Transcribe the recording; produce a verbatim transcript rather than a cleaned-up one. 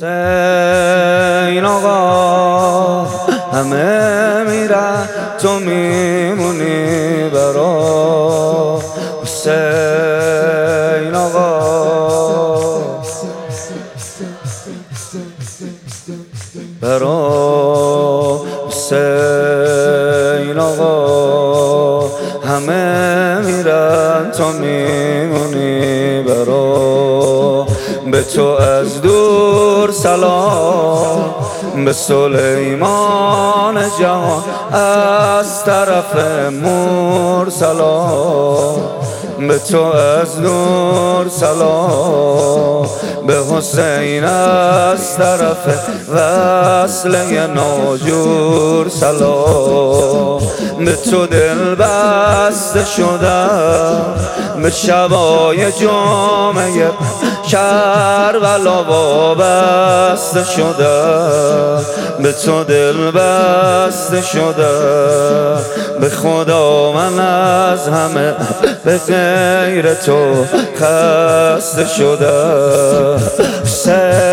حسین آقا همه میرن تو میمونی برا حسین آقا برا حسین آقا همه میرن تو میمونی برا به تو از دور سلام به سلیمان جهان از طرف مرسلان به تو از دور سلام به حسین از طرف وصله ناجور سلام به تو دل بسته شدم به شبای جامعه کربلا وابسته شدم به تو دل بسته شدم به خدا من از همه به غیر تو خسته شدم